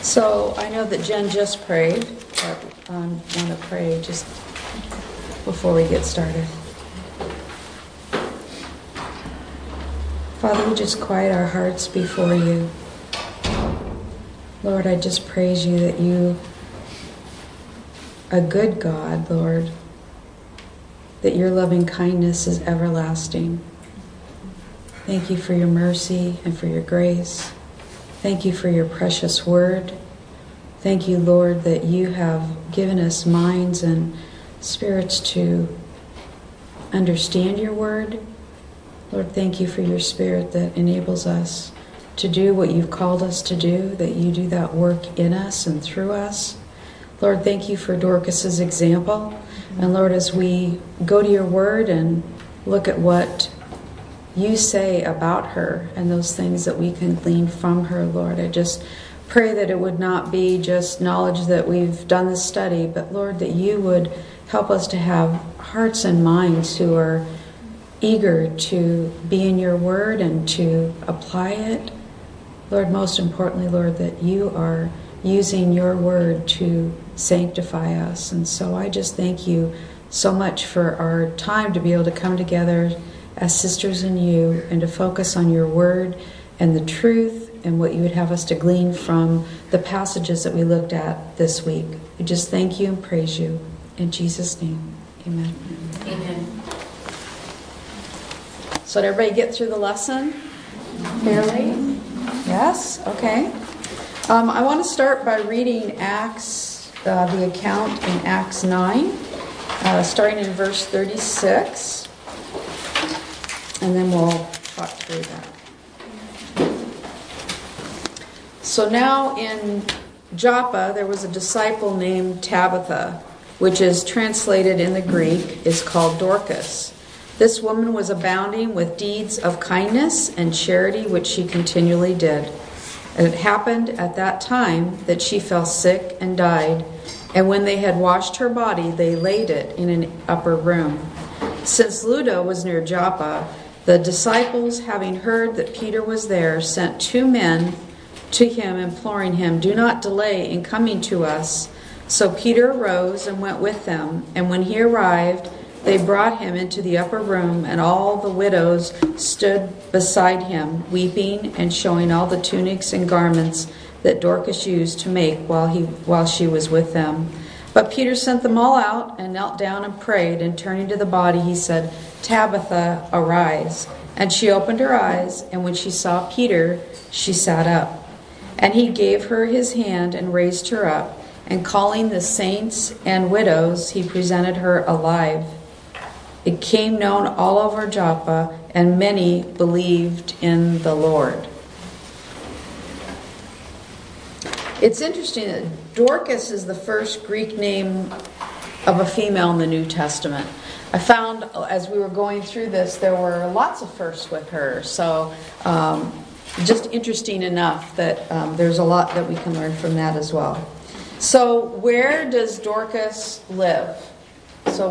So I know that Jen just prayed, but I want to pray just before we get started. Father, we just quiet our hearts before you. Lord, I just praise you that you, a good God, Lord, that your loving kindness is everlasting. Thank you for your mercy and for your grace. Thank you for your precious word. Thank you, Lord, that you have given us minds and spirits to understand your word. Lord, thank you for your spirit that enables us to do what you've called us to do, that you do that work in us and through us. Lord, thank you for Dorcas's example. And Lord, as we go to your word and look at what you say about her and those things that we can glean from her, Lord, I just pray that it would not be just knowledge that we've done the study, but Lord, that you would help us to have hearts and minds who are eager to be in your word and to apply it. Lord, most importantly, Lord, that you are using your word to sanctify us. And so I just thank you so much for our time to be able to come together as sisters in you and to focus on your word and the truth and what you would have us to glean from the passages that we looked at this week. We just thank you and praise you. In Jesus' name, amen. Amen. So did everybody get through the lesson fairly? Yes? Okay. I want to start by reading Acts, the account in Acts 9, starting in verse 36. And then we'll talk through that. So now in Joppa, there was a disciple named Tabitha, which is translated in the Greek, is called Dorcas. This woman was abounding with deeds of kindness and charity, which she continually did. And it happened at that time that she fell sick and died. And when they had washed her body, they laid it in an upper room. Since Lydda was near Joppa, the disciples, having heard that Peter was there, sent 2 men to him, imploring him, "Do not delay in coming to us." So Peter arose and went with them. And when he arrived, they brought him into the upper room, and all the widows stood beside him, weeping and showing all the tunics and garments that Dorcas used to make while she was with them. But Peter sent them all out and knelt down and prayed, and turning to the body, he said, "Tabitha, arise." And she opened her eyes, and when she saw Peter, she sat up. And he gave her his hand and raised her up, and calling the saints and widows, he presented her alive. It became known all over Joppa, and many believed in the Lord. It's interesting that Dorcas is the first Greek name of a female in the New Testament. I found as we were going through this, there were lots of firsts with her. So just interesting enough that there's a lot that we can learn from that as well. So where does Dorcas live? So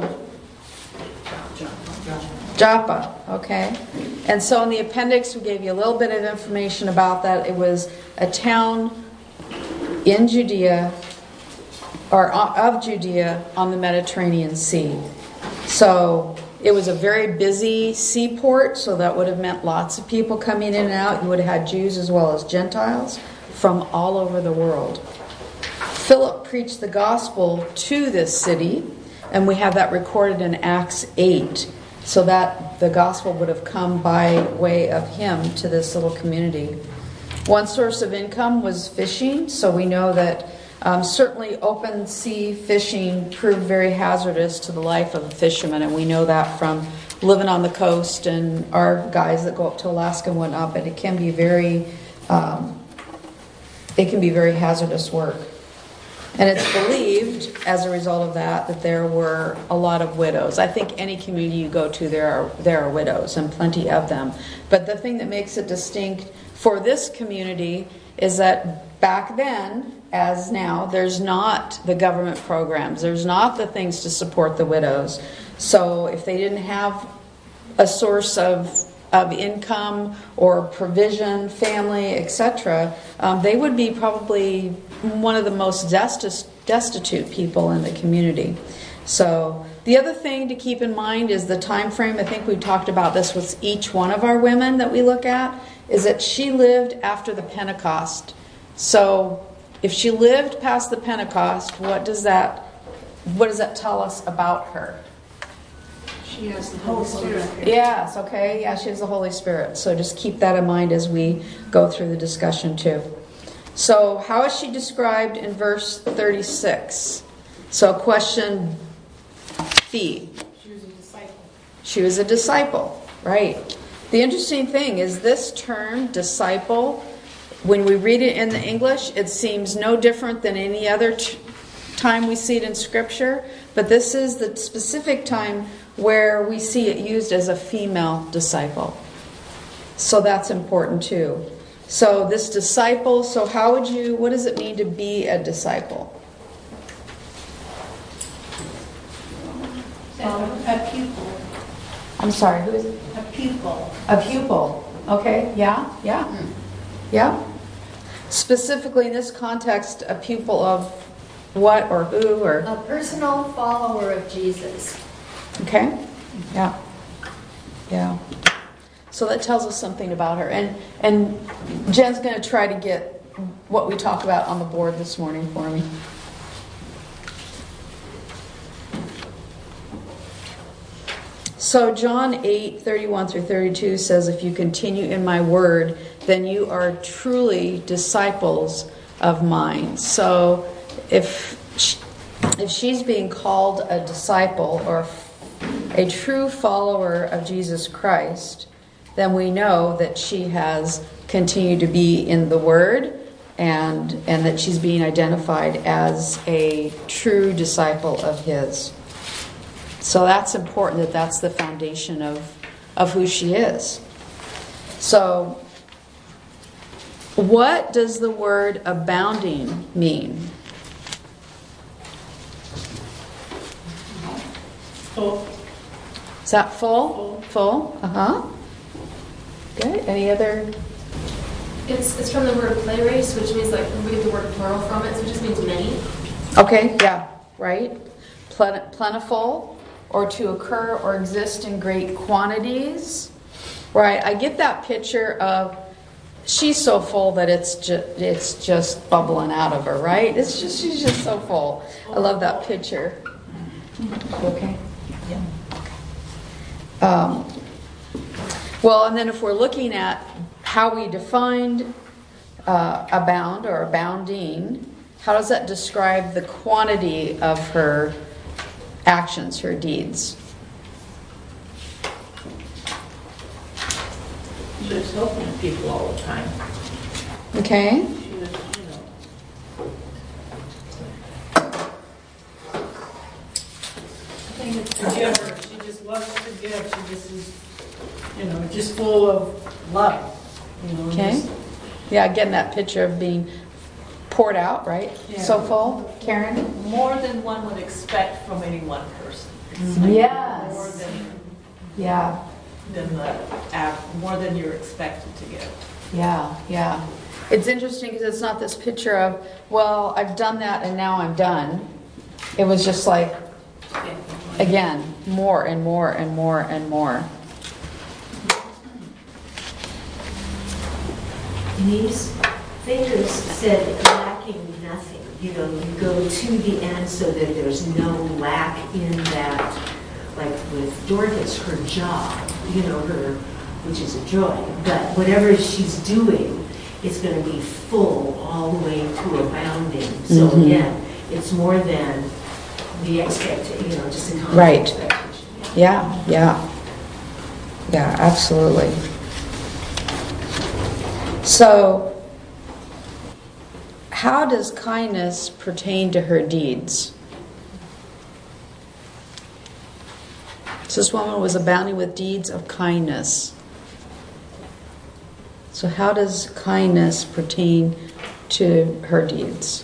Joppa, okay. And so in the appendix, we gave you a little bit of information about that. It was a town in Judea, or of Judea, on the Mediterranean Sea. So it was a very busy seaport, so that would have meant lots of people coming in and out. You would have had Jews as well as Gentiles from all over the world. Philip preached the gospel to this city, and we have that recorded in Acts 8. So that the gospel would have come by way of him to this little community. One source of income was fishing, so we know that certainly open sea fishing proved very hazardous to the life of a fisherman, and we know that from living on the coast and our guys that go up to Alaska and whatnot, but it can be very hazardous work. And it's believed, as a result of that, that there were a lot of widows. I think any community you go to, there are widows, and plenty of them. But the thing that makes it distinct for this community is that back then, as now, there's not the government programs. There's not the things to support the widows. So if they didn't have a source of of income or provision, family, etc., they would be probably one of the most destitute people in the community. So the other thing to keep in mind is the time frame. I think we talked about this with each one of our women that we look at, is that she lived after the Pentecost. So if she lived past the Pentecost, what does that tell us about her? She has the Holy Spirit. Yes, okay. Yeah, she has the Holy Spirit. So just keep that in mind as we go through the discussion too. So how is she described in verse 36? So question B. She was a disciple. She was a disciple, right. The interesting thing is this term, disciple, when we read it in the English, it seems no different than any other time we see it in Scripture, but this is the specific time where we see it used as a female disciple. So that's important too. So this disciple, so what does it mean to be a disciple? A pupil. I'm sorry, who is it? A pupil. A pupil. Okay, yeah. Specifically in this context, a pupil of what or who or... A personal follower of Jesus. Okay, yeah. So that tells us something about her. And Jen's going to try to get what we talked about on the board this morning for me. So John 8:31-32 says, if you continue in my word, then you are truly disciples of mine. So if she's being called a disciple or a true follower of Jesus Christ, then we know that she has continued to be in the word and that she's being identified as a true disciple of his. So that's important, that that's the foundation of who she is. So what does the word abounding mean? Full. Is that full? Full? Uh-huh. Good. Any other? It's from the word plaris, which means we get the word plural from it, so it just means many. Okay, yeah, right. Plentiful, or to occur or exist in great quantities. Right, I get that picture of she's so full that it's just bubbling out of her, right? She's just so full. I love that picture. Okay. Yeah. Okay. Well, and then if we're looking at how we defined abound or abounding, how does that describe the quantity of her actions, her deeds? She was helping people all the time. Okay. She was, I think it's a giver. She just loves to give. She just is, just full of love. Okay. Yeah, getting that picture of being poured out, right? Yeah. So full. Karen? More than one would expect from any one person. Yes. More than Yeah. you're expected to give. Yeah. It's interesting because it's not this picture of, well, I've done that and now I'm done. It was just like, again, more and more and more and more. These thinkers said lacking nothing. You go to the end so that there's no lack in that. Like with Dorcas, her job, which is a joy. But whatever she's doing, it's going to be full all the way to abounding. So again, it's more than the expectation, just a constant expectation. Yeah, absolutely. So, how does kindness pertain to her deeds? So this woman was abounding with deeds of kindness. So how does kindness pertain to her deeds?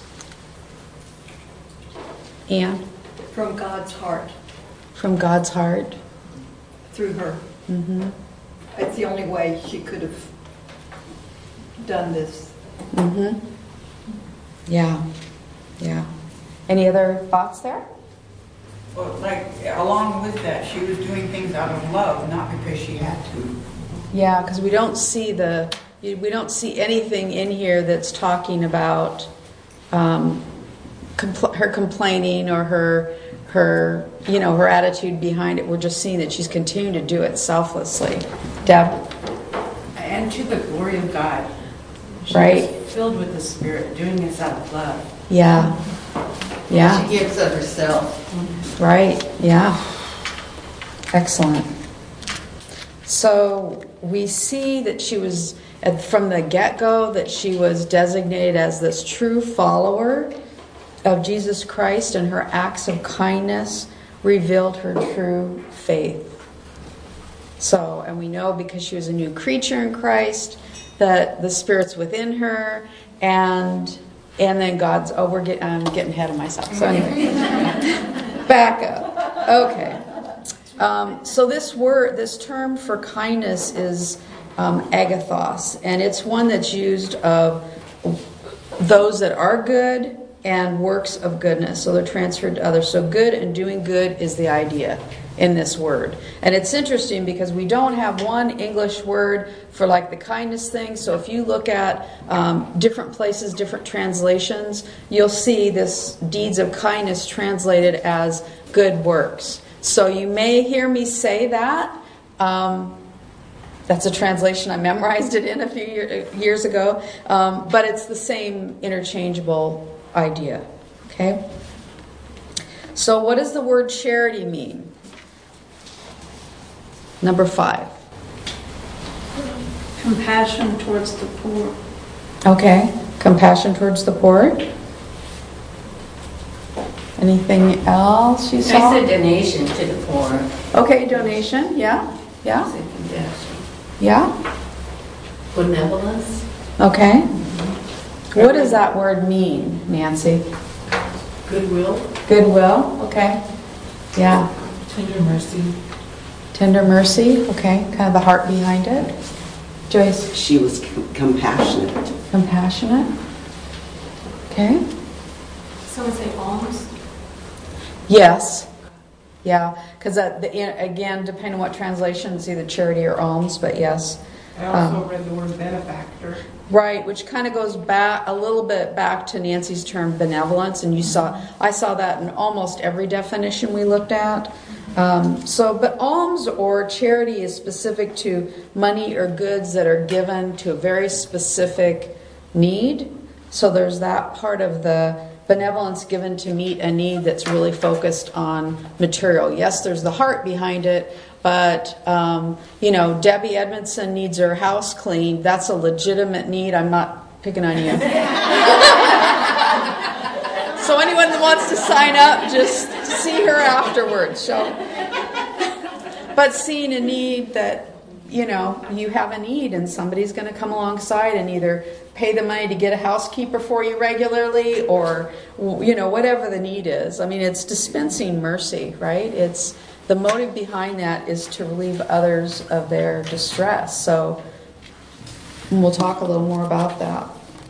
Anne? From God's heart, From God's heart? through her. Mm-hmm. it's the only way she could have done this. Mm-hmm. Yeah. Yeah. Any other thoughts there? Well, like, along with that, she was doing things out of love, not because she had to. Yeah, because we don't see anything in here that's talking about her complaining or her attitude behind it. We're just seeing that she's continuing to do it selflessly. Deb? And to the glory of God. She Right. was filled with the Spirit, doing this out of love. Yeah. Yeah. She gives of herself. Right, yeah. Excellent. So we see that she was, from the get-go, that she was designated as this true follower of Jesus Christ, and her acts of kindness revealed her true faith. So, and we know because she was a new creature in Christ, that the Spirit's within her, and then God's, I'm getting ahead of myself. So anyway, back up. Okay. So this term for kindness is agathos, and it's one that's used of those that are good and works of goodness. So they're transferred to others. So good and doing good is the idea in this word. And it's interesting because we don't have one English word for like the kindness thing. So if you look at different places, different translations, you'll see this deeds of kindness translated as good works. So you may hear me say that. That's a translation I memorized it in a few years ago. But it's the same interchangeable idea. Okay? So what does the word charity mean? Number 5. Compassion towards the poor. Okay. Compassion towards the poor. Anything else you saw? I said donation to the poor. Okay, donation. Yeah. Yeah. I said compassion. Yeah. Benevolence. Okay. What does that word mean, Nancy? Goodwill. Goodwill. Okay. Yeah. Tender mercy. Tender mercy. Okay. Kind of the heart behind it. Joyce? She was compassionate. Compassionate. Okay. Someone say alms? Yes. Yeah. Because again, depending on what translation, it's either charity or alms, but yes. I also read the word benefactor. Right, which kind of goes back a little bit back to Nancy's term benevolence, and I saw that in almost every definition we looked at. But alms or charity is specific to money or goods that are given to a very specific need. So there's that part of the benevolence given to meet a need that's really focused on material. Yes, there's the heart behind it, but Debbie Edmondson needs her house cleaned. That's a legitimate need. I'm not picking on you. So anyone that wants to sign up, just see her afterwards. But seeing a need that, you have a need and somebody's going to come alongside and either pay the money to get a housekeeper for you regularly or, whatever the need is. I mean, it's dispensing mercy, right? It's the motive behind that is to relieve others of their distress. So we'll talk a little more about that.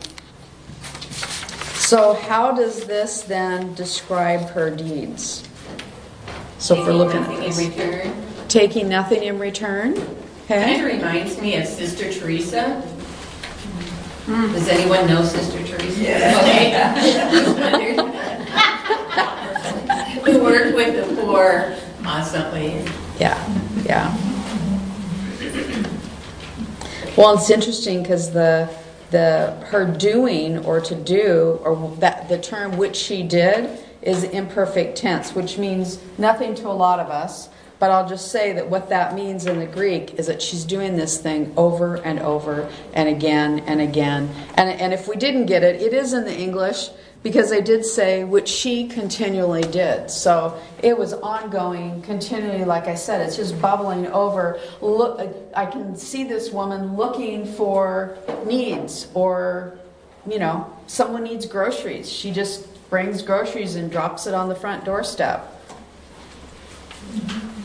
So how does this then describe her deeds? So if we're looking at this. Taking nothing in return. Taking nothing in return. Okay. Kind of reminds me of Sister Teresa. Does anyone know Sister Teresa? Okay. We worked with the poor constantly. Yeah. Well, it's interesting because her doing or to do or that the term which she did is imperfect tense, which means nothing to a lot of us. But I'll just say that what that means in the Greek is that she's doing this thing over and over and again and again. And if we didn't get it, it is in the English because they did say which she continually did. So it was ongoing, continually, like I said, it's just bubbling over. Look, I can see this woman looking for needs or, someone needs groceries. She just brings groceries and drops it on the front doorstep.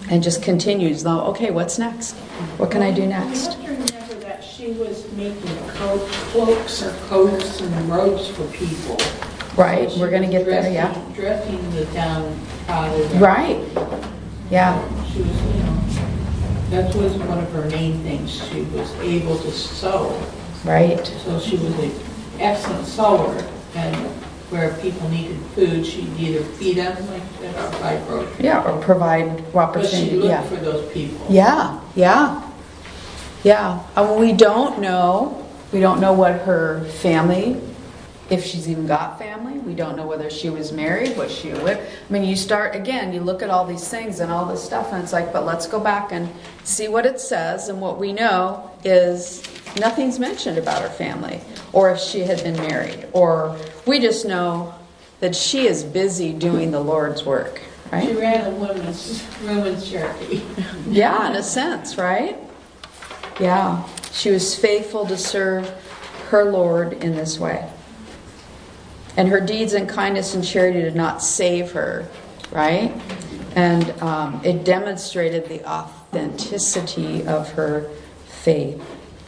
and just continues. Now, okay, what's next? What can I do next? You have to remember that she was making cloaks or coats and robes for people. Right, So we're going to get there, yeah. Dressing the downtrodden. Right. Yeah. She was, that was one of her main things. She was able to sew. Right. So she was an excellent sewer, and where people needed food, she'd either feed them, like at our fibro, Yeah, or provide but she opportunity. looked Yeah. for those people. Yeah, yeah, yeah. We don't know. We don't know what her family, if she's even got family. We don't know whether she was married, what she lived. I mean, you start, again, you look at all these things and all this stuff, and it's like, but let's go back and see what it says. And what we know is nothing's mentioned about her family, or if she had been married, or we just know that she is busy doing the Lord's work, right? She ran a women's charity. Yeah, in a sense, right? Yeah, she was faithful to serve her Lord in this way. And her deeds and kindness and charity did not save her, right? And it demonstrated the authenticity of her faith.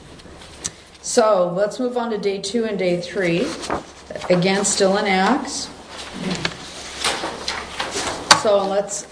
So let's move on to day 2 and day 3. Again, still in Acts. So let's,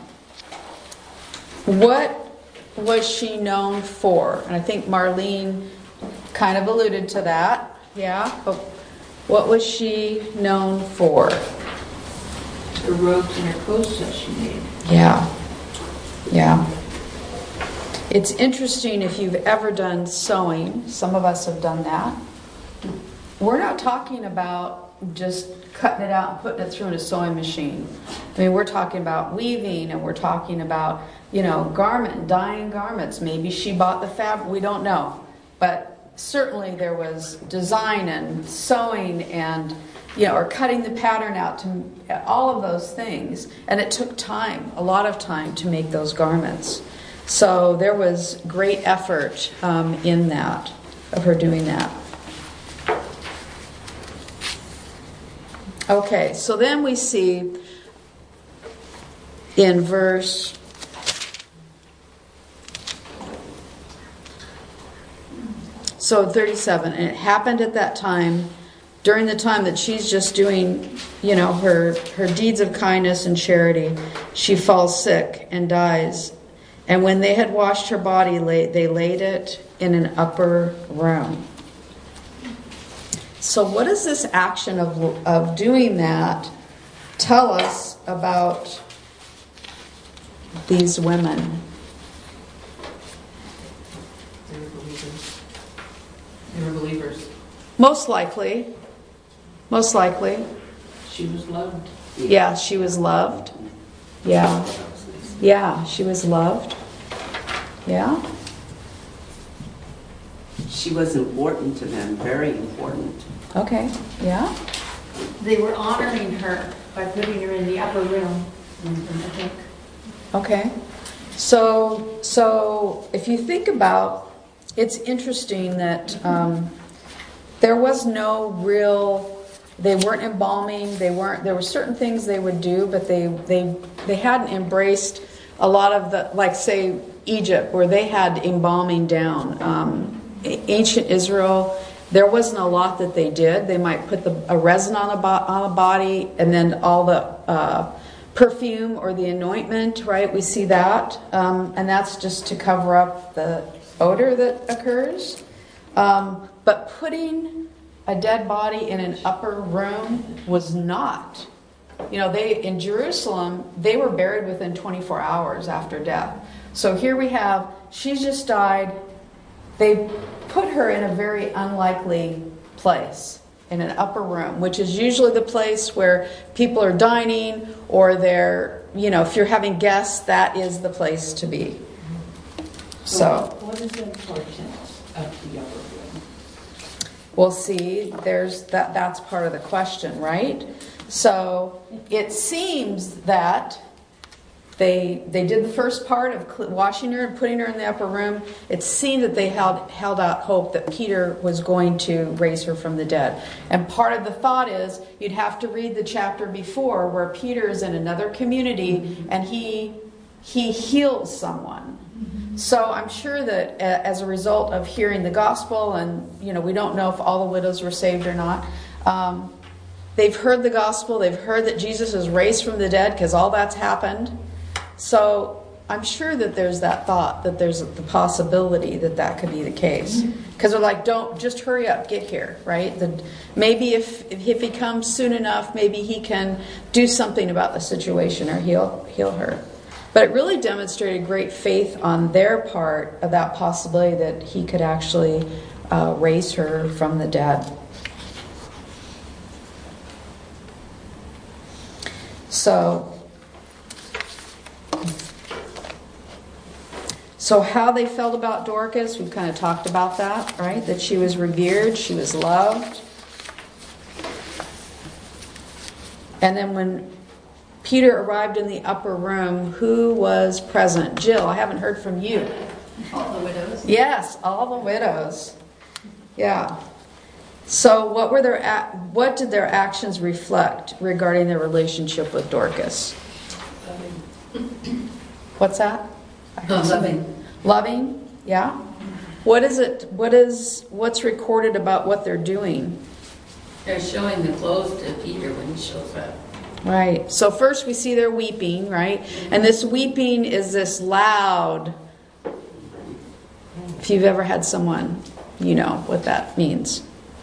what was she known for? And I think Marlene kind of alluded to that. Yeah, but what was she known for? Her robes and her coats that she made. Yeah, yeah. It's interesting if you've ever done sewing. Some of us have done that. We're not talking about just cutting it out and putting it through in a sewing machine. I mean, we're talking about weaving, and we're talking about, dyeing garments. Maybe she bought the fabric. We don't know. But certainly there was design and sewing and, or cutting the pattern out, to all of those things. And it took time, a lot of time, to make those garments. So there was great effort in that, of her doing that. Okay, so then we see in verse 37, and it happened at that time, during the time that she's just doing, her deeds of kindness and charity, she falls sick and dies. And when they had washed her body, they laid it in an upper room. So what does this action of doing that tell us about these women? They were believers. They were believers. Most likely. Most likely. She was loved. Yeah, she was loved. Yeah. Yeah, she was loved. Yeah. She was important to them, very important. Okay. Yeah. They were honoring her by putting her in the upper room, I think. Okay. So if you think about, it's interesting that there was no real, they weren't embalming, there were certain things they would do, but they hadn't embraced a lot of the, like say Egypt, where they had embalming down. Ancient Israel, there wasn't a lot that they did. They might put a resin on a body, and then all the perfume or the anointment, right? We see that. And that's just to cover up the odor that occurs. But putting a dead body in an upper room was not. In Jerusalem, they were buried within 24 hours after death. So here we have, she's just died. They put her in a very unlikely place, in an upper room, which is usually the place where people are dining, or they're, if you're having guests, that is the place to be. So what is the importance of the upper room? We'll see, that's part of the question, right? So it seems that they did the first part of washing her and putting her in the upper room. It seemed that they held out hope that Peter was going to raise her from the dead. And part of the thought is, you'd have to read the chapter before where Peter is in another community, and he he heals someone. So I'm sure that as a result of hearing the gospel, and we don't know if all the widows were saved or not, they've heard the gospel, they've heard that Jesus is raised from the dead, because all that's happened. So I'm sure that there's that thought, that there's the possibility that could be the case. Because they're like, don't, just hurry up, get here, right? Maybe if he comes soon enough, maybe he can do something about the situation or heal her. But it really demonstrated great faith on their part of that possibility that he could actually raise her from the dead. So how they felt about Dorcas, we've kind of talked about that, right? That she was revered, she was loved. And then when Peter arrived in the upper room, who was present? Jill, I haven't heard from you. All the widows. Yes, all the widows. Yeah. So what did their actions reflect regarding their relationship with Dorcas? What's that? Loving, yeah. What's recorded about what they're doing? They're showing the clothes to Peter when he shows up. Right. So first we see they're weeping, right? And this weeping is this loud. If you've ever had someone, you know what that means.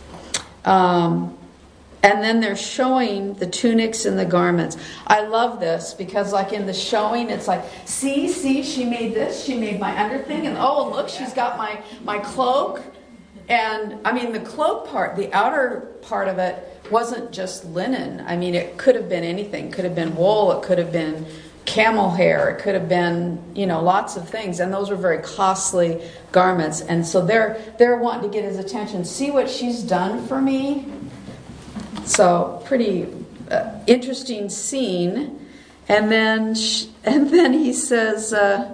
And then they're showing the tunics and the garments. I love this because like in the showing, it's like, see, she made this. She made my underthing. And oh, look, she's got my cloak. And I mean, the cloak part, the outer part of it wasn't just linen. I mean, it could have been anything. It could have been wool. It could have been camel hair. It could have been, lots of things. And those were very costly garments. And so they're wanting to get his attention. See what she's done for me? So pretty interesting scene. And then he says,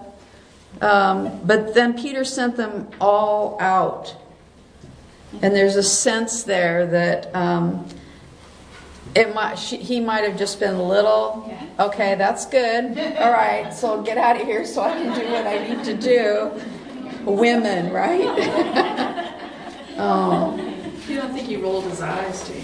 but then Peter sent them all out. And there's a sense there that he might have just been a little, okay, that's good. All right, so get out of here so I can do what I need to do. Women, right? Oh. You don't think he rolled his eyes to you?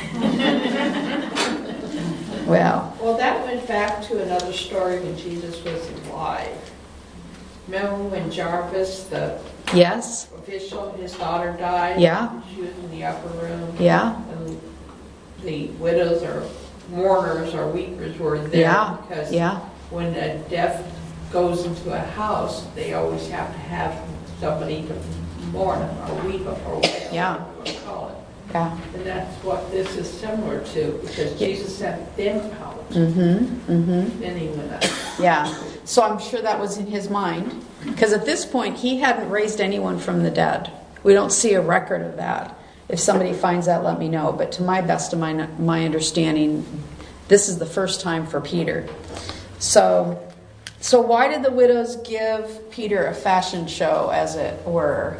Well, that went back to another story when Jesus was alive. Remember when Jarvis, the yes, official, his daughter died? Yeah. She was in the upper room. Yeah. And the widows or mourners or weepers were there. Yeah. Because Yeah. when a death goes into a house, they always have to have somebody to mourn or weep or whatever Yeah. you call it. Yeah. And that's what this is similar to, because Jesus sent them out. Then he went up. Yeah. So I'm sure that was in his mind. Because at this point, he hadn't raised anyone from the dead. We don't see a record of that. If somebody finds that, let me know. But to my best of my understanding, this is the first time for Peter. So why did the widows give Peter a fashion show, as it were?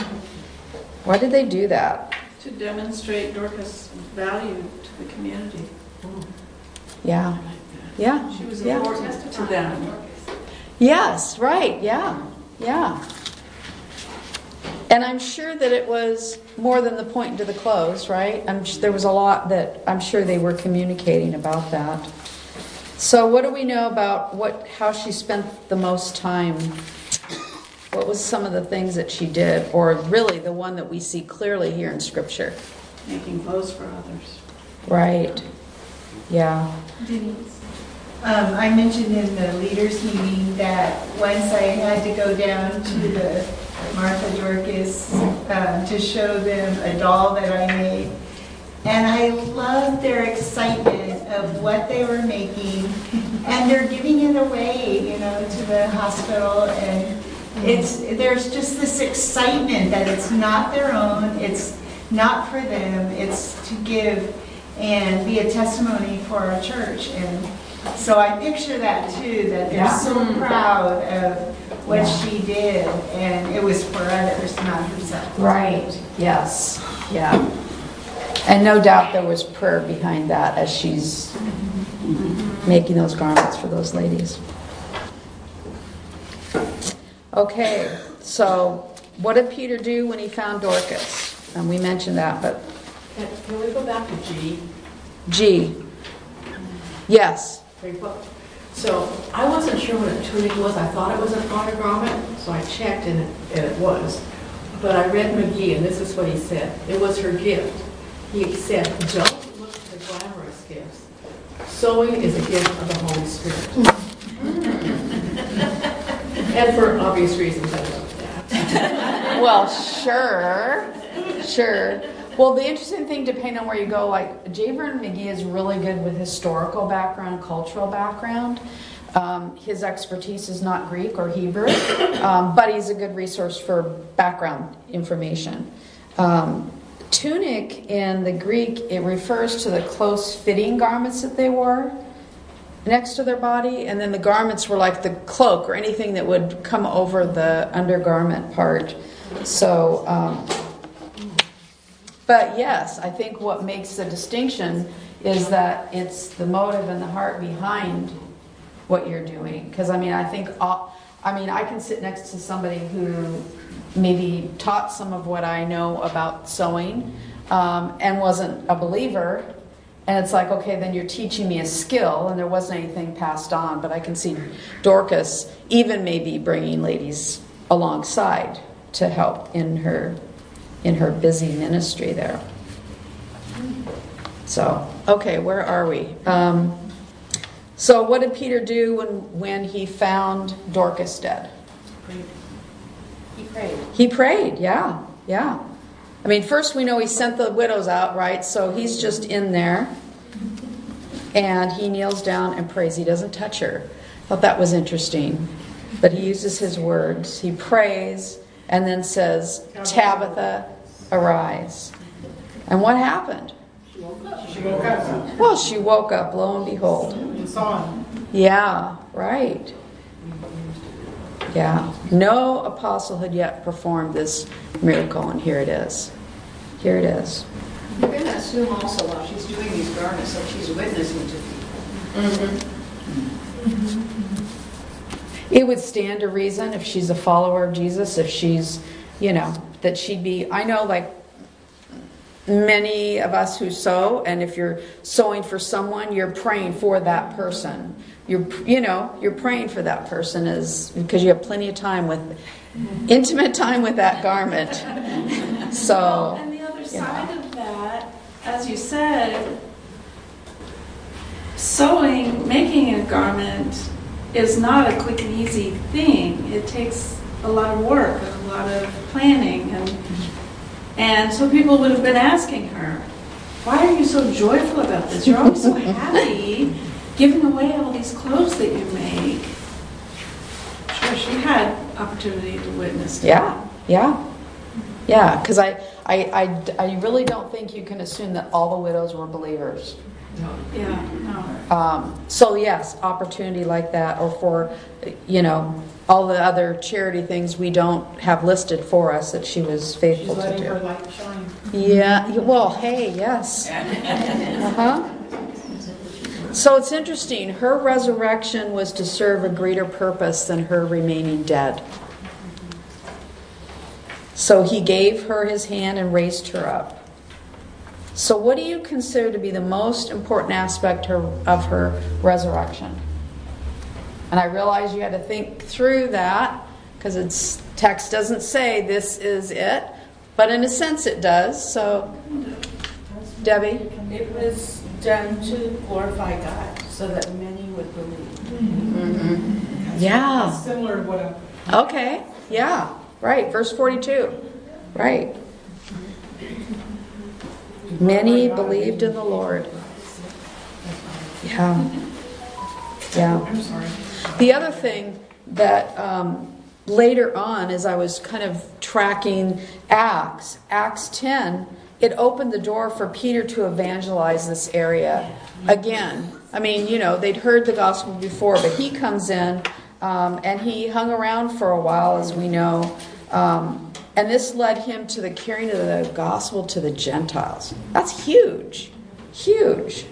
Why did they do that? To demonstrate Dorcas' value to the community. Yeah. Yeah. She was Yeah. important to them. Yes, right. Yeah. Yeah. And I'm sure that it was more than the point to the close, right? There was a lot that I'm sure they were communicating about that. So what do we know about how she spent the most time? What was some of the things that she did? Or really the one that we see clearly here in Scripture? Making clothes for others. Right. Yeah. Denise. I mentioned in the leaders meeting that once I had to go down to the Martha Dorcas to show them a doll that I made. And I loved their excitement of what they were making. And they're giving it away, to the hospital. And there's just this excitement that it's not their own, it's not for them, it's to give and be a testimony for our church. And so I picture that too, that they're so proud of what she did, and it was for others, not herself. Right. Yes. Yeah. And no doubt there was prayer behind that as she's making those garments for those ladies. Okay, so what did Peter do when he found Dorcas? And we mentioned that, but Can we go back to G? G. Yes. Very well. So I wasn't sure what a tunic was. I thought it was an undergarment, so I checked and it was. But I read McGee, and this is what he said. It was her gift. He said, don't look for the glamorous gifts. Sewing is a gift of the Holy Spirit. And for obvious reasons, I love that. Well, sure. Well, the interesting thing, depending on where you go, like J. Vernon McGee is really good with historical background, cultural background. His expertise is not Greek or Hebrew, but he's a good resource for background information. Tunic in the Greek, it refers to the close-fitting garments that they wore next to their body, and then the garments were like the cloak or anything that would come over the undergarment part. So, but yes, I think what makes the distinction is that it's the motive and the heart behind what you're doing. Because I can sit next to somebody who maybe taught some of what I know about sewing and wasn't a believer. And it's like, okay, then you're teaching me a skill, and there wasn't anything passed on. But I can see Dorcas even maybe bringing ladies alongside to help in her busy ministry there. So, okay, where are we? So what did Peter do when he found Dorcas dead? He prayed, yeah. I mean, first we know he sent the widows out, right? So he's just in there, and he kneels down and prays. He doesn't touch her. I thought that was interesting. But he uses his words. He prays and then says, Tabitha, arise. And what happened? She woke up. Well, she woke up, lo and behold. You saw him. Yeah, right. Yeah. No apostle had yet performed this miracle, and here it is. Here it is. You're going to assume also while she's doing these garments that she's witnessing to people. It would stand to reason if she's a follower of Jesus, if she's, that she'd be, I know like many of us who sew, and if you're sewing for someone, you're praying for that person. You're praying for that person because you have plenty of time intimate time with that garment. So. Well, and the other side of that, as you said, sewing, making a garment is not a quick and easy thing. It takes a lot of work, a lot of planning, and so people would have been asking her, why are you so joyful about this? You're always so happy giving away all these clothes that you make. Sure, she had opportunity to witness to that. Yeah, because I really don't think you can assume that all the widows were believers. No. So yes, opportunity like that, or for, all the other charity things we don't have listed for us that she was faithful to do. She's letting her light shine. Yeah, well, hey, yes. So it's interesting. Her resurrection was to serve a greater purpose than her remaining dead. So he gave her his hand and raised her up. So what do you consider to be the most important aspect of her resurrection? And I realize you had to think through that because its text doesn't say this is it, but in a sense it does. So, Debbie? It was done to glorify God so that many would believe. Yeah. Similar to what Okay. Yeah. Right. Verse 42. Right. Many believed in the Lord. Yeah. I'm sorry. The other thing that later on, as I was kind of tracking Acts 10, it opened the door for Peter to evangelize this area again. I mean, they'd heard the gospel before, but he comes in and he hung around for a while, as we know. And this led him to the carrying of the gospel to the Gentiles. That's huge. Huge.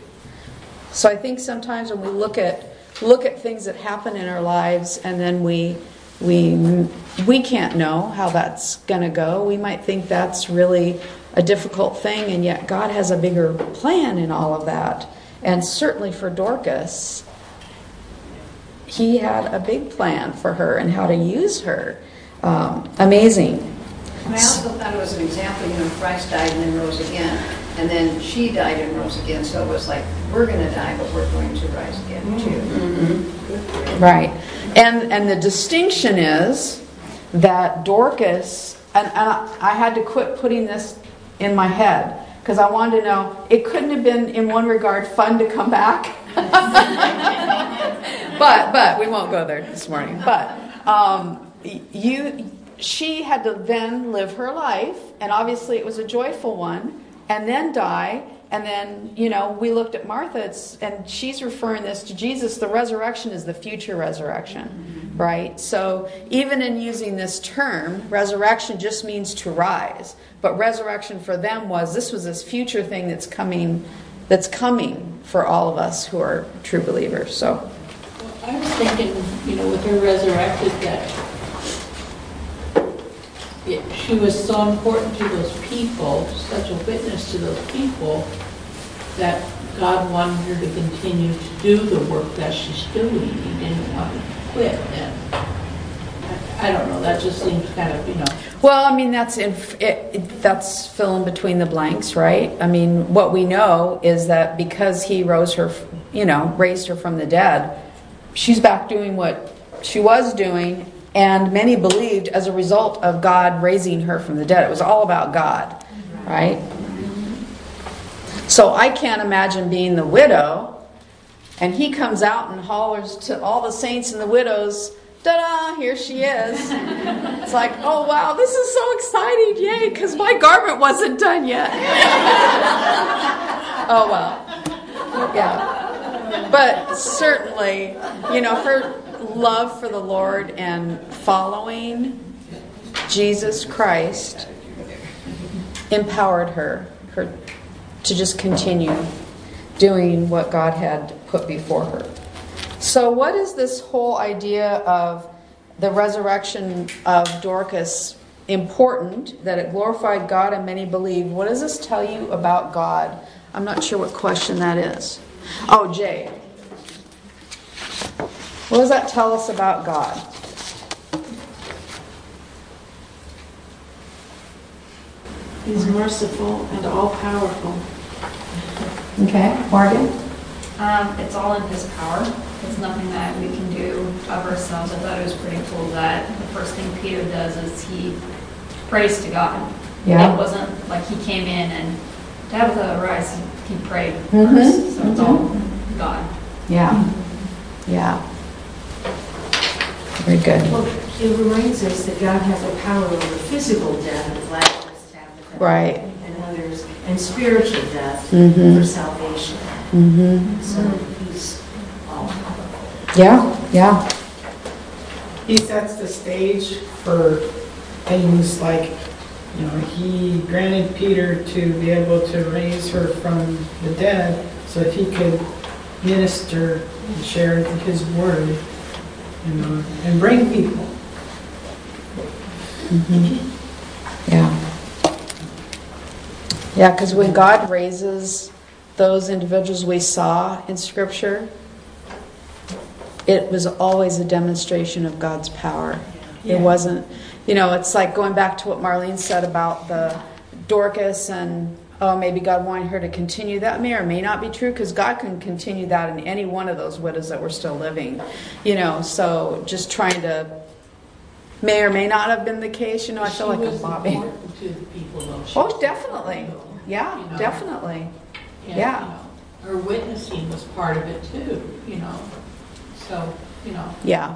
So I think sometimes when we look at things that happen in our lives and then we we can't know how that's going to go. We might think that's really a difficult thing, and yet God has a bigger plan in all of that. And certainly for Dorcas, he had a big plan for her and how to use her. Amazing. I also thought it was an example, Christ died and then rose again, and then she died and rose again, so it was like, we're going to die, but we're going to rise again too. Mm-hmm. Right. And the distinction is that Dorcas, and I had to quit putting this in my head, because I wanted to know, it couldn't have been, in one regard, fun to come back. But we won't go there this morning. But she had to then live her life, and obviously it was a joyful one, and then die. And then, we looked at Martha, and she's referring this to Jesus. The resurrection is the future resurrection, right? So even in using this term, resurrection just means to rise. But resurrection for them was this future thing that's coming for all of us who are true believers. So I was thinking, with her resurrected, that she was so important to those people, such a witness to those people, that God wanted her to continue to do the work that she's doing. He didn't want her to quit. And I don't know, that just seems kind of, Well, I mean, that's fill in between the blanks, right? I mean, what we know is that because he raised her from the dead, she's back doing what she was doing, and many believed as a result of God raising her from the dead. It was all about God, right? So I can't imagine being the widow, and he comes out and hollers to all the saints and the widows, ta-da, here she is. It's like, oh wow, this is so exciting, yay, because my garment wasn't done yet. Oh well, yeah. But certainly, her love for the Lord and following Jesus Christ empowered her to just continue doing what God had put before her. So what is this whole idea of the resurrection of Dorcas important, that it glorified God and many believed? What does this tell you about God? I'm not sure what question that is. Oh, Jay. What does that tell us about God? He's merciful and all-powerful. Okay, Morgan? It's all in his power. It's nothing that we can do of ourselves. I thought it was pretty cool that the first thing Peter does is he prays to God. Yeah. It wasn't like he came in and Tabitha, rise. He prayed first. So it's all God. Yeah. Yeah. Very good. Well, it reminds us that God has a power over physical death, as Lazarus, Tabitha, Right. and others, and spiritual death for salvation. So he's all powerful. Yeah. He sets the stage for things like, he granted Peter to be able to raise her from the dead so that he could minister and share his word, and bring people. Yeah. Yeah, because when God raises those individuals we saw in Scripture, it was always a demonstration of God's power. It wasn't, it's like going back to what Marlene said about the Dorcas and, maybe God wanted her to continue. That may or may not be true, because God can continue that in any one of those widows that were still living. So just trying to, may or may not have been the case. I feel like a Bobby. To the people, though. Oh, definitely. Yeah, definitely. And, Yeah. her witnessing was part of it too, So, Yeah.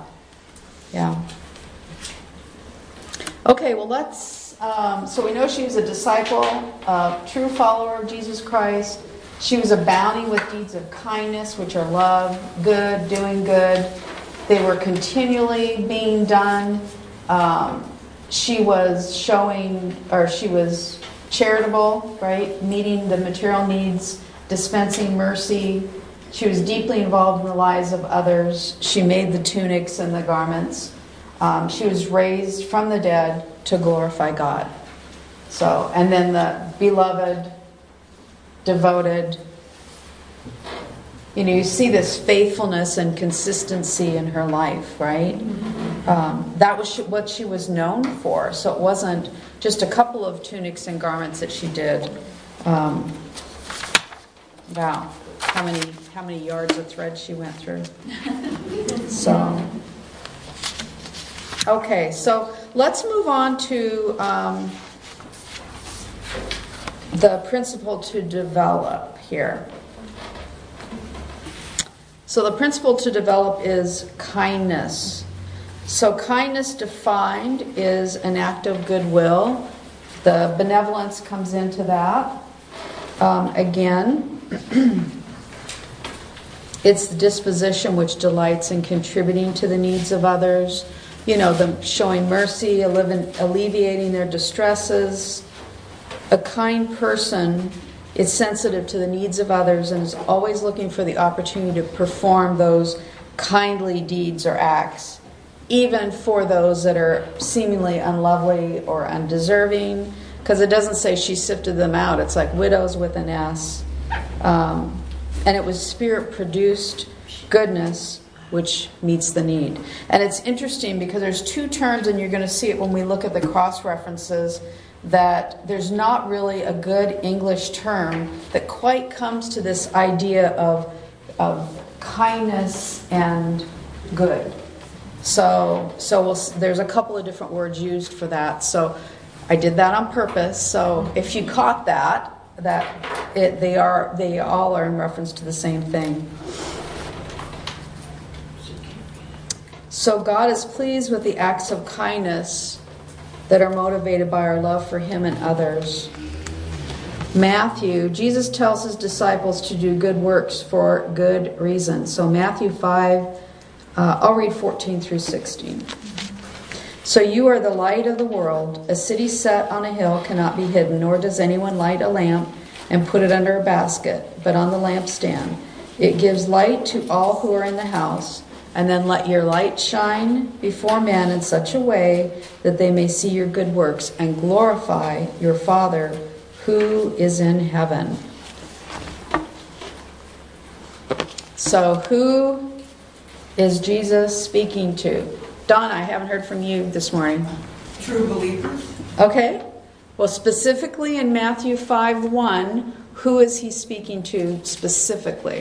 Okay, well let's, so we know she was a disciple, a true follower of Jesus Christ. She was abounding with deeds of kindness, which are love, good, doing good. They were continually being done. She was she was charitable, right? Meeting the material needs, dispensing mercy. She was deeply involved in the lives of others. She made the tunics and the garments. She was raised from the dead to glorify God. So, and then the beloved, devoted, you see this faithfulness and consistency in her life, right? That was what she was known for. So it wasn't just a couple of tunics and garments that she did. Wow, how many yards of thread she went through. So, okay, so let's move on to the principle to develop here. So the principle to develop is kindness. So kindness defined is an act of goodwill. The benevolence comes into that. Again, it's the disposition which delights in contributing to the needs of others. Them showing mercy, alleviating their distresses. A kind person is sensitive to the needs of others and is always looking for the opportunity to perform those kindly deeds or acts, even for those that are seemingly unlovely or undeserving, because it doesn't say she sifted them out. It's like widows with an S. And it was spirit-produced goodness which meets the need. And it's interesting because there's two terms, and you're going to see it when we look at the cross-references, that there's not really a good English term that quite comes to this idea of kindness and good. So there's a couple of different words used for that. So I did that on purpose. So if you caught that they all are in reference to the same thing. So God is pleased with the acts of kindness that are motivated by our love for Him and others. Jesus tells His disciples to do good works for good reasons. So Matthew 5, I'll read 14 through 16. So you are the light of the world. A city set on a hill cannot be hidden, nor does anyone light a lamp and put it under a basket, but on the lampstand. It gives light to all who are in the house. And then let your light shine before men in such a way that they may see your good works and glorify your Father who is in heaven. So who is Jesus speaking to? Donna, I haven't heard from you this morning. True believers. Okay. Well, specifically in Matthew 5:1, who is He speaking to specifically?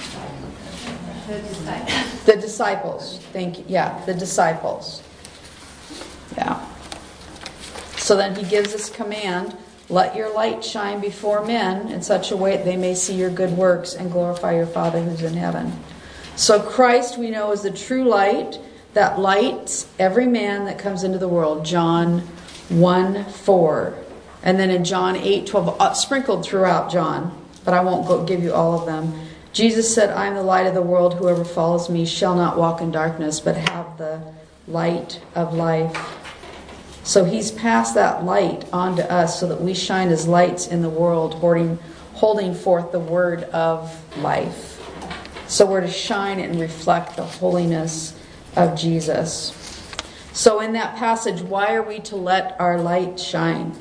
The disciples. Thank you. Yeah, the disciples. Yeah. So then He gives this command, let your light shine before men in such a way that they may see your good works and glorify your Father who's in heaven. So Christ, we know, is the true light that lights every man that comes into the world. John 1:4. And then in John 8:12, sprinkled throughout John, but I won't give you all of them. Jesus said, I am the light of the world. Whoever follows me shall not walk in darkness, but have the light of life. So He's passed that light on to us so that we shine as lights in the world, holding forth the word of life. So we're to shine and reflect the holiness of Jesus. So in that passage, why are we to let our light shine?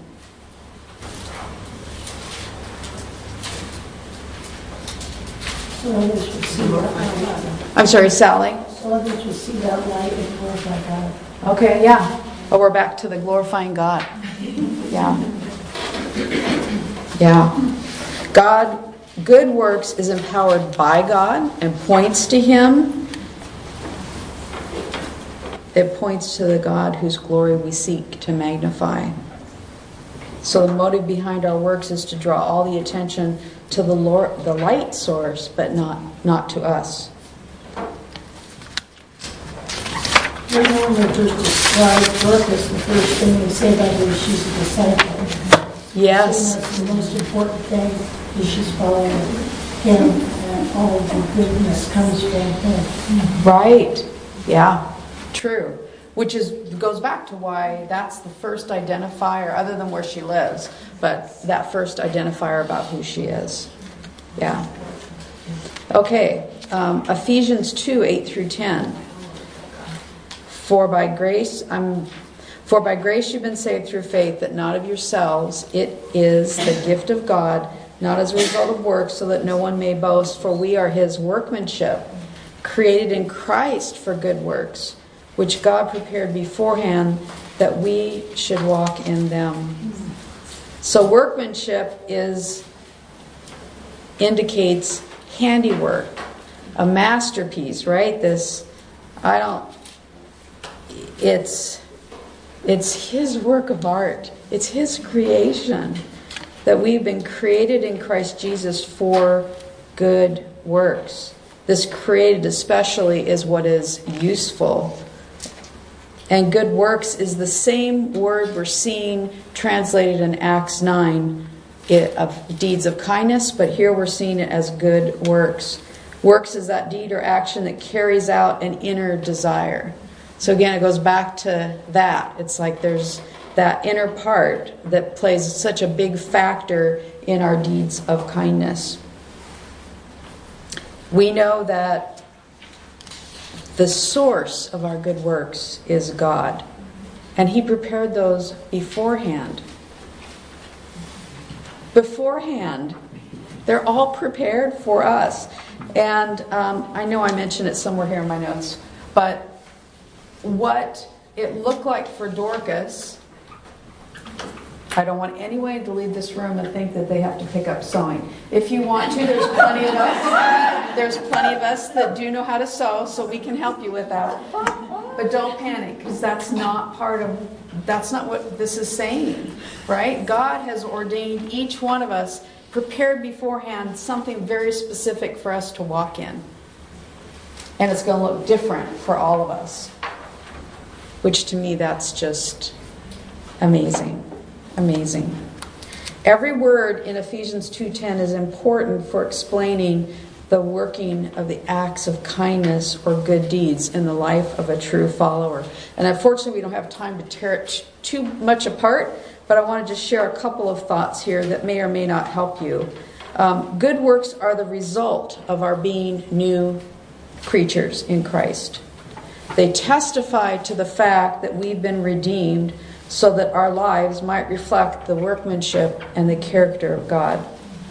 So others will see that light. I'm sorry, Sally? So others will see that light and glorify God. Okay, yeah. Oh, we're back to the glorifying God. Yeah. Yeah. God, good works is empowered by God and points to Him. It points to the God whose glory we seek to magnify. So the motive behind our works is to draw all the attention to the light source, but not to us. When we just describe Dorcas, the first thing we say about her is she's a disciple. Yes. So that's the most important thing, is she's following Him, and all of the goodness comes from Him. Right. Yeah. True. Which goes back to why that's the first identifier, other than where she lives, but that first identifier about who she is. Yeah. Okay. Ephesians 2:8-10. For by grace you've been saved through faith, that not of yourselves. It is the gift of God, not as a result of works, so that no one may boast. For we are his workmanship, created in Christ for good works, which God prepared beforehand that we should walk in them. So workmanship indicates handiwork, a masterpiece, right? It's his work of art. It's his creation, that we've been created in Christ Jesus for good works. This created especially is what is useful. And good works is the same word we're seeing translated in Acts 9 of deeds of kindness, but here we're seeing it as good works. Works is that deed or action that carries out an inner desire. So again, it goes back to that. It's like there's that inner part that plays such a big factor in our deeds of kindness. We know that the source of our good works is God, and he prepared those beforehand. They're all prepared for us. And I know I mentioned it somewhere here in my notes, but what it looked like for Dorcas, I don't want anyone to leave this room and think that they have to pick up sewing. If you want to, there's plenty of us. There's plenty of us that do know how to sew, so we can help you with that. But don't panic, because that's not what this is saying, right? God has ordained each one of us, prepared beforehand something very specific for us to walk in. And it's going to look different for all of us. Which to me, that's just amazing. Amazing. Every word in Ephesians 2:10 is important for explaining the working of the acts of kindness or good deeds in the life of a true follower. And unfortunately, we don't have time to tear it too much apart, but I want to just share a couple of thoughts here that may or may not help you. Good works are the result of our being new creatures in Christ. They testify to the fact that we've been redeemed so that our lives might reflect the workmanship and the character of God.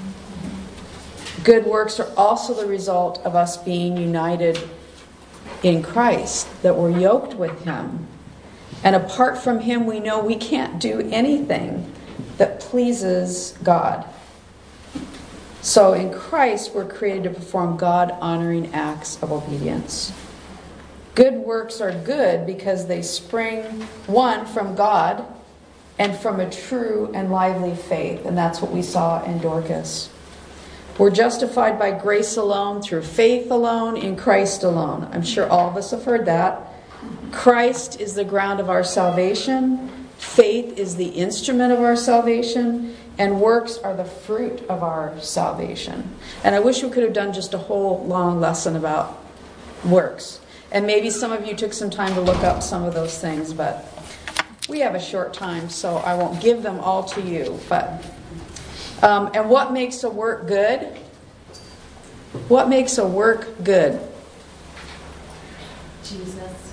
Good works are also the result of us being united in Christ, that we're yoked with him. And apart from him, we know we can't do anything that pleases God. So in Christ, we're created to perform God-honoring acts of obedience. Good works are good because they spring, one, from God and from a true and lively faith. And that's what we saw in Dorcas. We're justified by grace alone, through faith alone, in Christ alone. I'm sure all of us have heard that. Christ is the ground of our salvation. Faith is the instrument of our salvation. And works are the fruit of our salvation. And I wish we could have done just a whole long lesson about works. And maybe some of you took some time to look up some of those things, but we have a short time, so I won't give them all to you. But and what makes a work good? What makes a work good? Jesus.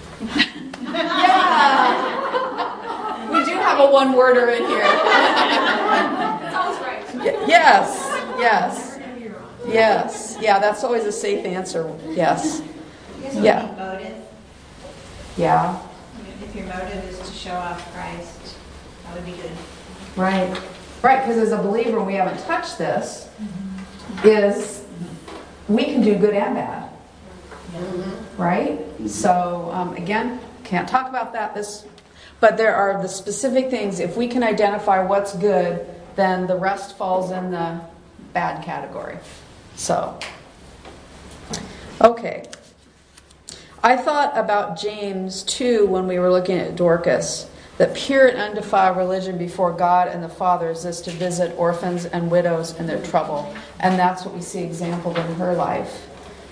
Yeah! We do have a one-worder in here. It's always right. Yes. Yeah, that's always a safe answer. Yes. Yeah. Motive. Yeah. If your motive is to show off Christ, that would be good. Right, because as a believer, we haven't touched this, is we can do good and bad. Right? So, again, can't talk about that, but there are the specific things. If we can identify what's good, then the rest falls in the bad category. So, okay. I thought about James 2 when we were looking at Dorcas, that pure and undefiled religion before God and the Father is this, to visit orphans and widows in their trouble. And that's what we see exampled in her life.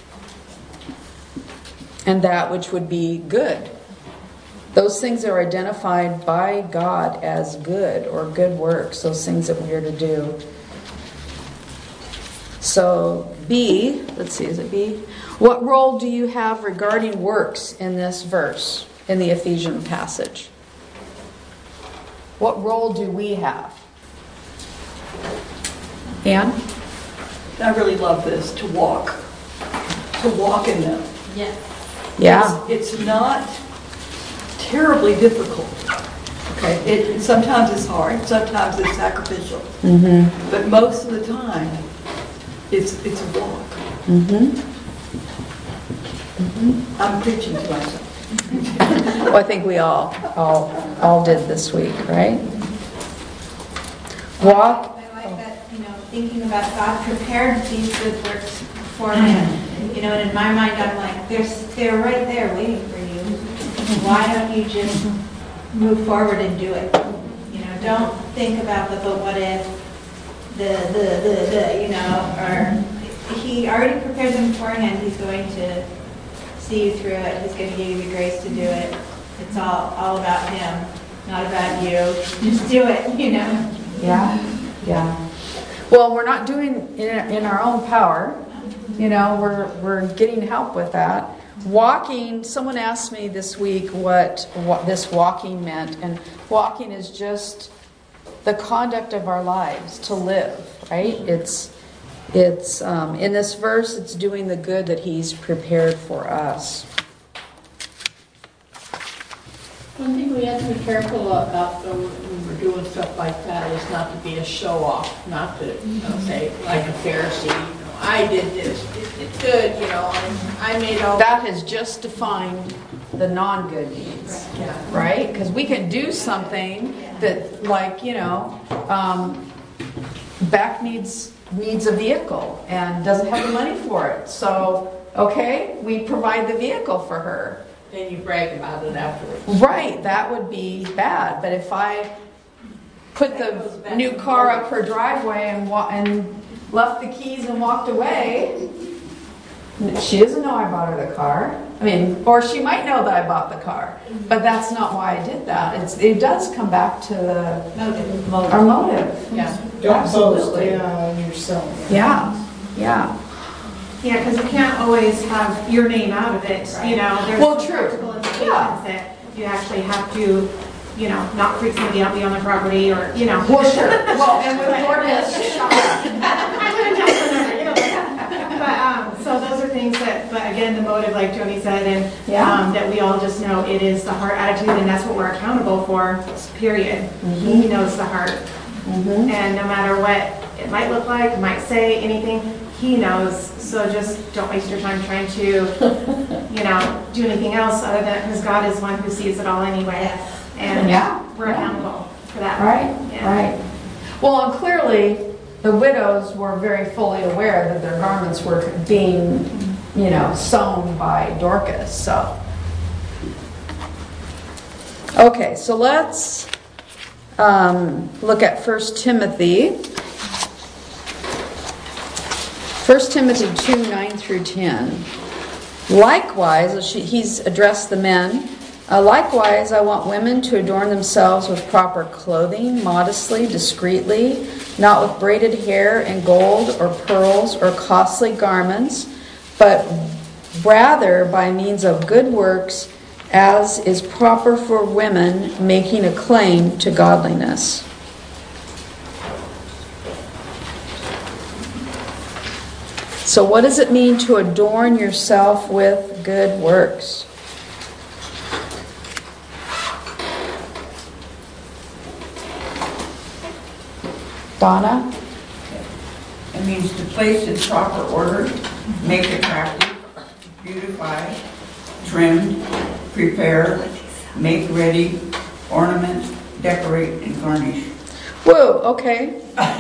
And that which would be good. Those things are identified by God as good or good works, those things that we are to do. So B, let's see, is it B? What role do you have regarding works in this verse? in the Ephesian passage? What role do we have? Anne? I really love this, to walk in them. Yeah. Yeah. It's not terribly difficult. Okay, sometimes it's hard, sometimes it's sacrificial, but most of the time, it's a walk. I'm preaching to myself. Well, I think we all did this week, right? Walk. I like that, thinking about God prepared these good works for him. And in my mind, I'm like, they're right there waiting for you. Why don't you just move forward and do it? Don't think about the but what if, or he already prepared them beforehand. He's going to see you through it. He's going to give you the grace to do it. It's all about him, not about you. Just do it, Yeah. Well, we're not doing it in our own power. We're getting help with that. Walking, someone asked me this week what this walking meant, and walking is just the conduct of our lives, to live, right? It's in this verse, it's doing the good that he's prepared for us. One thing we have to be careful about when we're doing stuff like that is not to be a show-off, not to say, like a Pharisee, I did this, it's good, and I made all... That has just defined the non-good deeds, right? Because we can do something that, like, Beck needs a vehicle and doesn't have the money for it. So, okay, we provide the vehicle for her. Then you brag about it afterwards. Right, that would be bad. But if I put the new car up her driveway and left the keys and walked away, she doesn't know I bought her the car. Or she might know that I bought the car, but that's not why I did that. It does come back to our motive. Yeah. Don't boast on yourself. Yeah. Yeah, because you can't always have your name out of it. There's practical implications that you actually have to, not freak somebody out, be on the property, or, Well, sure. Well, and with Dorcas, so those are things that, but again, the motive, like Joni said, and that we all just know it is the heart attitude, and that's what we're accountable for, period. He knows the heart. And no matter what it might look like, might say, anything, he knows. So just don't waste your time trying to, do anything else other than, because God is one who sees it all anyway. And we're accountable for that. Right. Well, and clearly, the widows were very fully aware that their garments were being, sewn by Dorcas. So, okay, so let's look at 1 Timothy. 1 Timothy 2, 9 through 10. Likewise, he's addressed the men. Likewise, I want women to adorn themselves with proper clothing, modestly, discreetly, not with braided hair and gold or pearls or costly garments, but rather by means of good works, as is proper for women making a claim to godliness. So what does it mean to adorn yourself with good works? Donna? It means to place in proper order, make attractive, beautify, trim, prepare, make ready, ornament, decorate, and garnish. Whoa, okay.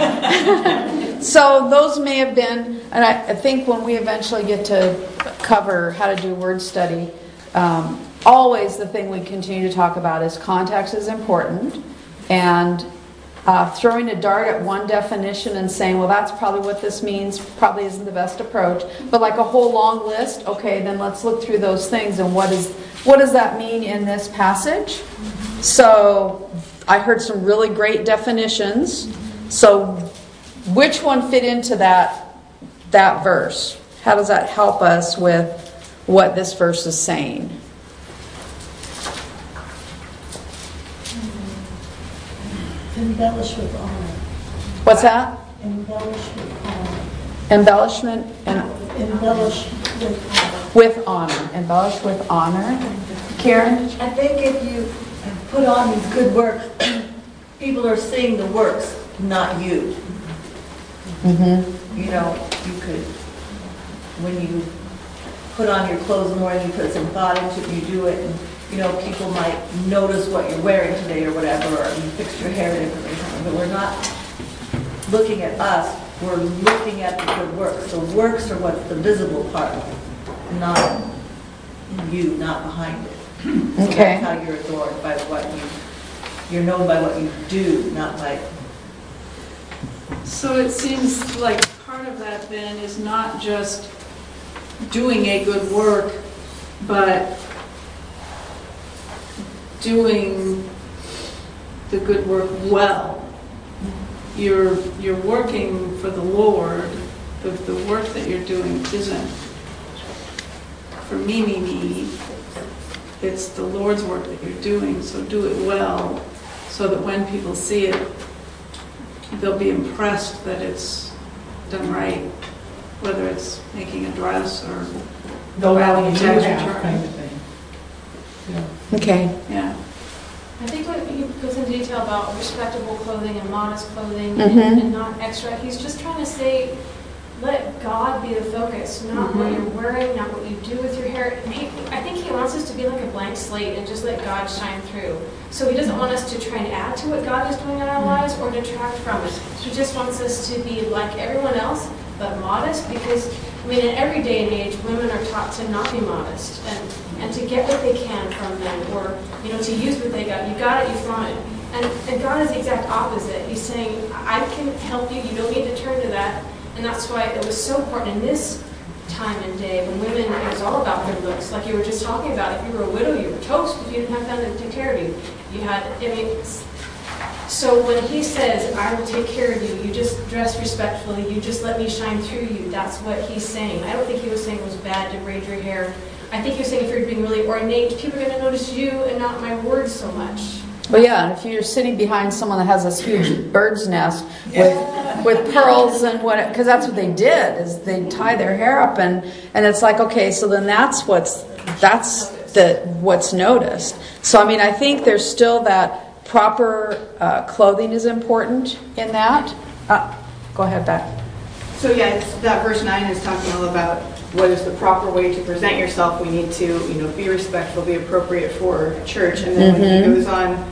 So those may have been, and I think when we eventually get to cover how to do word study, always the thing we continue to talk about is context is important, and throwing a dart at one definition and saying, well, that's probably what this means, probably isn't the best approach. But like a whole long list, okay, then let's look through those things and what does that mean in this passage? So I heard some really great definitions. So which one fit into that verse? How does that help us with what this verse is saying? Embellish with honor. What's that? Embellish with honor. Embellishment and Embellish with honor. with honor. Embellish with honor. Karen? I think if you put on these good works, people are seeing the works, not you. Mm-hmm. You know, you could, when you put on your clothes more and you put some thought into it, you do it, and, you know, people might notice what you're wearing today or whatever, or you fixed your hair differently or something, but we're not looking at us, we're looking at the good works. The works are what's the visible part, not you, not behind it. So Okay. that's how you're adored, by what you're known by what you do, not by. So it seems like part of that then is not just doing a good work, but doing the good work well. You're working for the Lord. The work that you're doing isn't for me. It's the Lord's work that you're doing, so do it well, so that when people see it, they'll be impressed that it's done right, whether it's making a dress or They'll filing a value tax that return. kind of thing. Yeah. Okay. Yeah. I think when he goes into detail about respectable clothing and modest clothing Mhm. and not extra, he's just trying to say, let God be the focus, not what you're wearing, not what you do with your hair. I think he wants us to be like a blank slate and just let God shine through. So he doesn't want us to try and add to what God is doing in our lives or detract from it. He just wants us to be like everyone else, but modest, because, I mean, in every day and age, women are taught to not be modest and to get what they can from men, or, you know, to use what they got. You got it, you flaunt it. And God is the exact opposite. He's saying, I can help you, you don't need to turn to that. And that's why it was so important in this time and day when women, it was all about their looks. Like you were just talking about, if you were a widow, you were toast if you didn't have them to take care of you. You had, I mean, so when he says, I will take care of you, you just dress respectfully, you just let me shine through you, that's what he's saying. I don't think he was saying it was bad to braid your hair. I think he was saying if you're being really ornate, people are going to notice you and not my words so much. Well, yeah, and if you're sitting behind someone that has this huge bird's nest with pearls and what, because that's what they did, is they tie their hair up, and it's like, okay, so then that's what's noticed. So I mean, I think there's still that proper clothing is important in that. Go ahead, Beck. So yeah, it's, that verse 9 is talking all about what is the proper way to present yourself. We need to, you know, be respectful, be appropriate for church. And then when he goes on,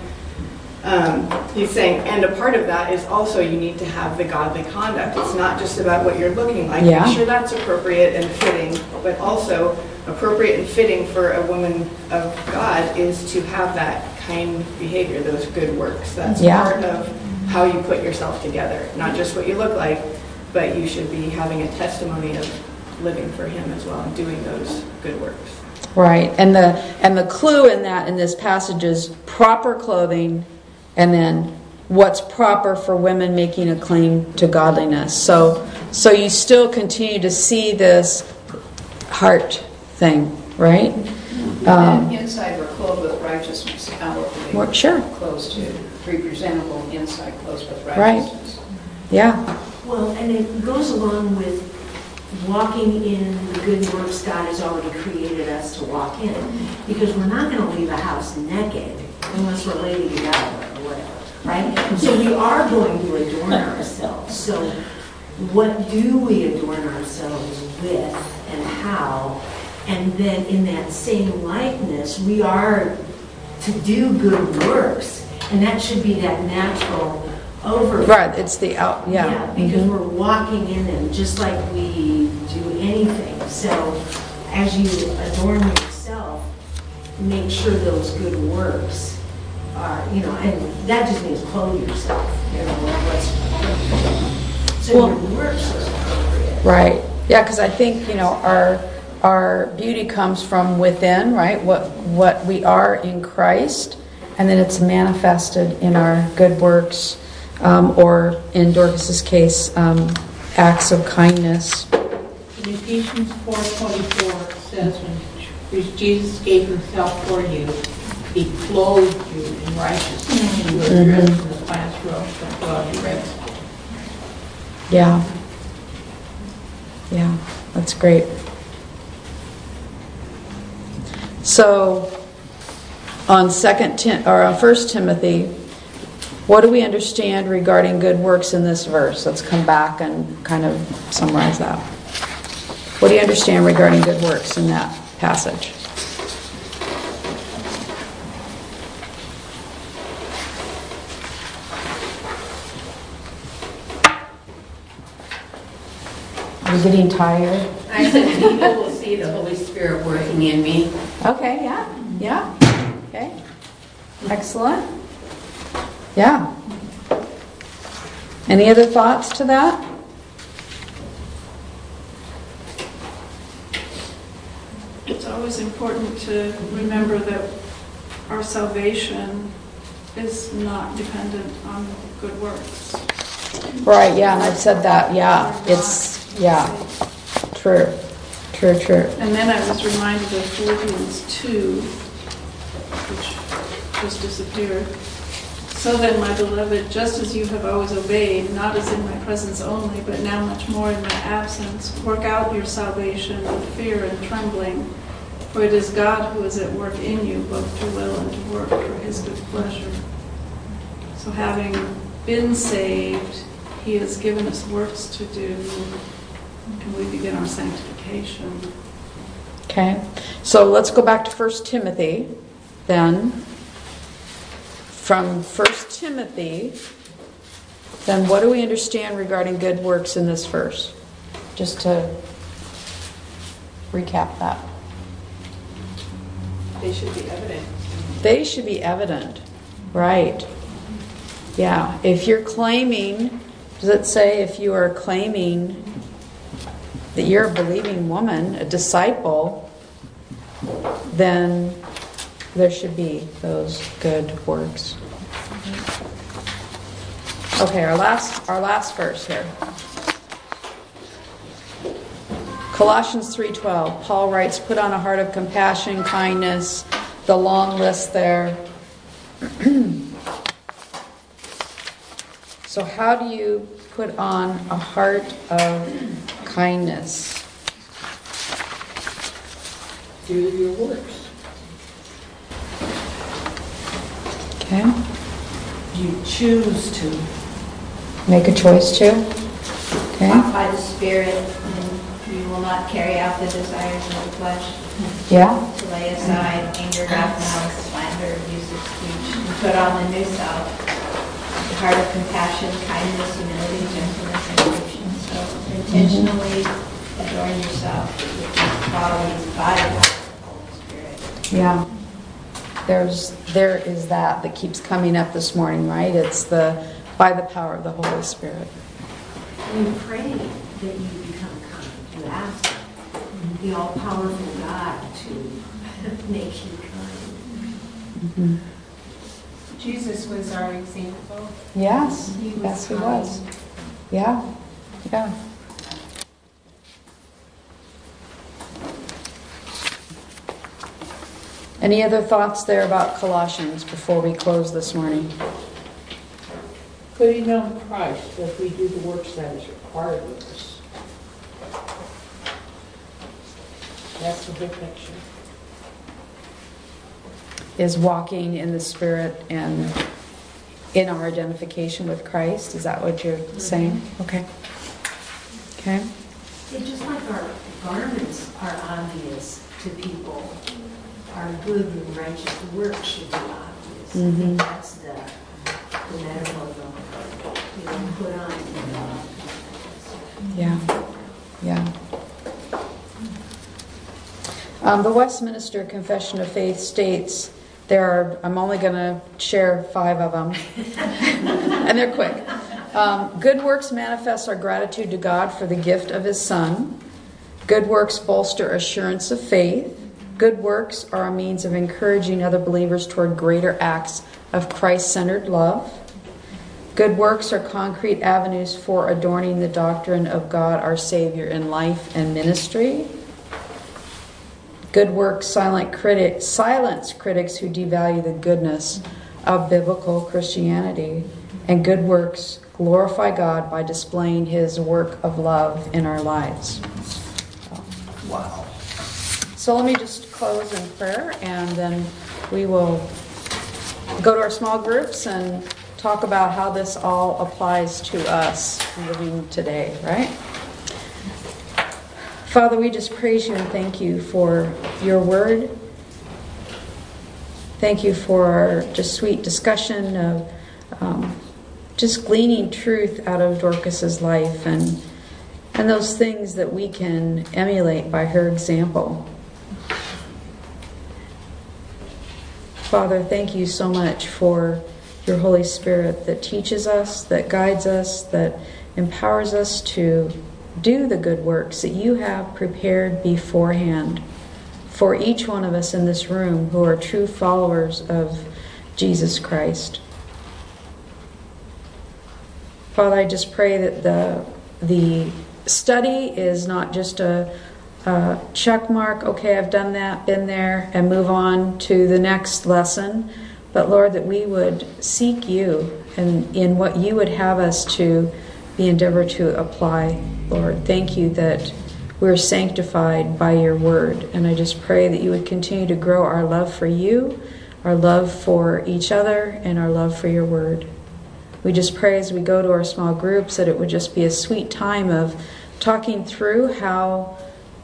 he's saying, and a part of that is also you need to have the godly conduct. It's not just about what you're looking like. Yeah. Make sure that's appropriate and fitting, but also appropriate and fitting for a woman of God is to have that kind behavior, those good works. That's part of how you put yourself together. Not just what you look like, but you should be having a testimony of living for him as well and doing those good works. Right, and the clue in that in this passage is proper clothing, and then what's proper for women making a claim to godliness. So you still continue to see this heart thing, right? And inside we're clothed with righteousness, outwardly. Sure. Clothes to be presentable, inside clothed with righteousness. Right. Yeah. Well, and it goes along with walking in the good works God has already created us to walk in. Because we're not going to leave a house naked unless we're Lady Gaga or whatever, right? So we are going to adorn ourselves. So what do we adorn ourselves with and how? And then in that same likeness, we are to do good works. And that should be that natural overflow. Right, it's the out, yeah. Because we're walking in them just like we do anything. So as you adorn yourself, make sure those good works are, you know, and that just means clothe yourself. You know, so your works are appropriate. Right. Yeah, because I think, you know, our beauty comes from within, right? What we are in Christ, and then it's manifested in our good works, or in Dorcas's case, acts of kindness. In Ephesians 4:24 says, when Jesus gave himself for you, He clothed you in righteousness. You were dressed in the finest robes that God dressed. Yeah. Yeah, that's great. So, on 1 Timothy, what do we understand regarding good works in this verse? Let's come back and kind of summarize that. What do you understand regarding good works in that passage? Are you getting tired? I said people will see the Holy Spirit working in me. Okay, yeah. Okay. Excellent. Yeah. Any other thoughts to that? It's always important to remember that our salvation is not dependent on good works. Right, yeah, and I've said that, yeah. True. And then I was reminded of Philippians 2, which just disappeared. So then, my beloved, just as you have always obeyed, not as in my presence only, but now much more in my absence, work out your salvation with fear and trembling, for it is God who is at work in you, both to will and to work for his good pleasure. So having been saved, he has given us works to do, and we begin our sanctification. Okay, so let's go back to 1 Timothy then. From 1 Timothy, then what do we understand regarding good works in this verse? Just to recap that. They should be evident. They should be evident, right? Yeah, if you're claiming, does it say if you are claiming that you're a believing woman, a disciple, then there should be those good works. Okay, our last verse here. Colossians 3:12. Paul writes, "Put on a heart of compassion, kindness," the long list there. So how do you put on a heart of kindness? Through your works. Okay. You choose to. Make a choice to. Okay. Walk by the Spirit, and you will not carry out the desires of the flesh. Yeah. To lay aside anger, wrath, malice, slander, abusive speech, and put on the new self, the heart of compassion, kindness, humility, gentleness, and patience. So intentionally adorn yourself with these qualities by the power of the Holy Spirit. Yeah. There is that keeps coming up this morning, right? It's by the power of the Holy Spirit. You pray that you become kind. You ask the all-powerful God to make you kind. Mm-hmm. Jesus was our example. Yes. He Yes, he kind. was. Yeah. Yeah. Any other thoughts there about Colossians before we close this morning? Putting on Christ as we do the works that is required of us. That's the big picture. Is walking in the Spirit and in our identification with Christ. Is that what you're saying? Okay. Okay. It's just like our garments are obvious to people. Our good and righteous work should be obvious. I think that's the metaphor of put on. Yeah. Yeah. The Westminster Confession of Faith states I'm only going to share 5 of them, and they're quick. Good works manifest our gratitude to God for the gift of His Son. Good works bolster assurance of faith. Good works are a means of encouraging other believers toward greater acts of Christ-centered love. Good works are concrete avenues for adorning the doctrine of God our Savior in life and ministry. Good works silence critics who devalue the goodness of biblical Christianity. And good works glorify God by displaying His work of love in our lives. Wow. So let me just close in prayer, and then we will go to our small groups and talk about how this all applies to us living today, right? Father, we just praise you and thank you for your word. Thank you for our just sweet discussion of just gleaning truth out of Dorcas's life and those things that we can emulate by her example. Father, thank you so much for your Holy Spirit that teaches us, that guides us, that empowers us to do the good works that you have prepared beforehand for each one of us in this room who are true followers of Jesus Christ. Father, I just pray that the study is not just a check mark, okay, I've done that, been there, and move on to the next lesson. But Lord, that we would seek you and in what you would have us to be endeavored to apply. Lord, thank you that we're sanctified by your word. And I just pray that you would continue to grow our love for you, our love for each other, and our love for your word. We just pray as we go to our small groups that it would just be a sweet time of talking through how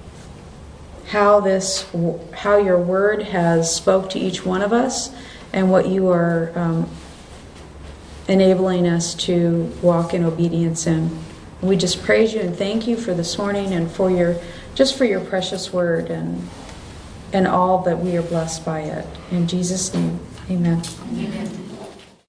your word has spoke to each one of us and what you are enabling us to walk in obedience in. We just praise you and thank you for this morning and for your precious word and all that we are blessed by it. In Jesus' name, amen. Amen.